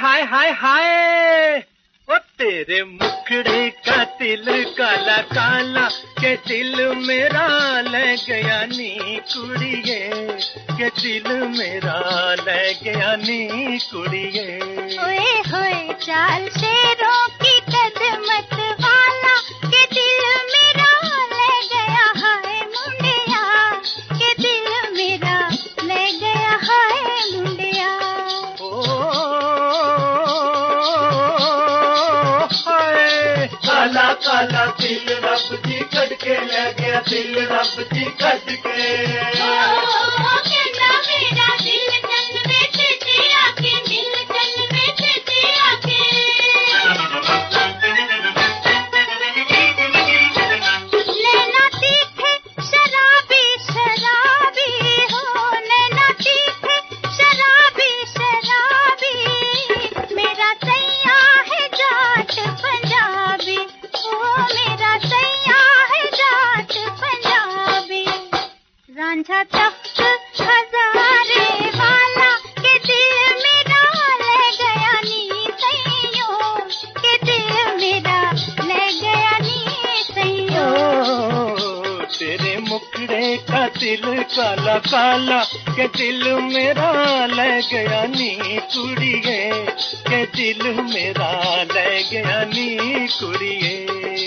हाय हाय हाय, ओ तेरे मुखड़े का तिल काला काला के दिल मेरा ले गया नी कुड़िए, के दिल मेरा ले गया नी कुड़िए। होए होए चाल शेरों की कदमत वाला के दिल मेरा ले गया हाय मुंडिया, के दिल मेरा ले गया हाय मुंडिया। काला काला दिल रब जी कट के ले गया, दिल रब जी कट के। कहना मेरा दिल चल बेच दिया के, दिल चल बेच दिया के। नैना तीखे शराबी शराबी हो, नैना तीखे शराबी शराबी, मेरा सैया है जाट पंजाबी, मेरा सैया है जाट पंजाबी। रांझा तख्त हजारे वाला के दिल मेरा ले गया नी सैयों, के दिल मेरा ले गया नी सैयों। तेरे मुखड़े का दिल काला काला के दिल मेरा ले गया नी कुड़िए, के दिल मेरा ले गया नी कुड़िए।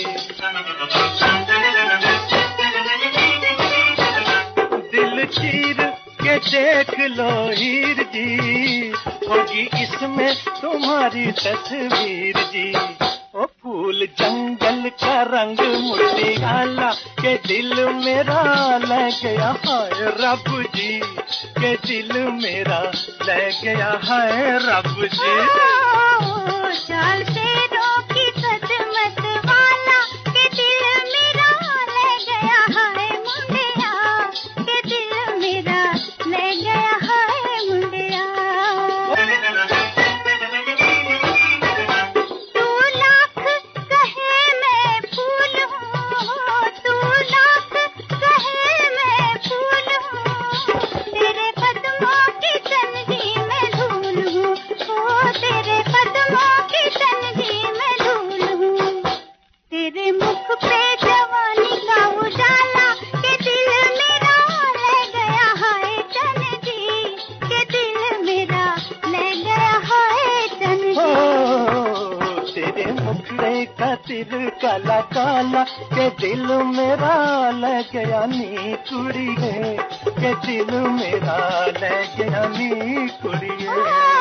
दिल चीर के देख लो हीर जी, होगी इसमें तुम्हारी तस्वीर जी। ओ फूल जंगल का रंग मुटियाला के दिल मेरा ले गया हाय रब जी, के दिल मेरा ले गया हाय रब जी। चाल शेरों की कदमत वाला के दिल मेरा ले गया हाय मुंडिया, के दिल मेरा ले गया हाय मुंडिया। तू लाख कहे मैं फूल हूँ, तू लाख कहे मैं फूल हूँ, तेरे कदमों की तन्ही में धूल हूँ, ओ तेरे कदमों की तन्ही में धूल हूँ। तेरे मुख पे जवानी का उजाला के दिल मेरा ले गया हाय चन जी, के दिल मेरा ले गया हाय चन जी। तेरे मुखड़े का दिल काला काला के दिल मेरा ले गया नी कुड़िए, के दिल मेरा ले गया नी कुड़िए।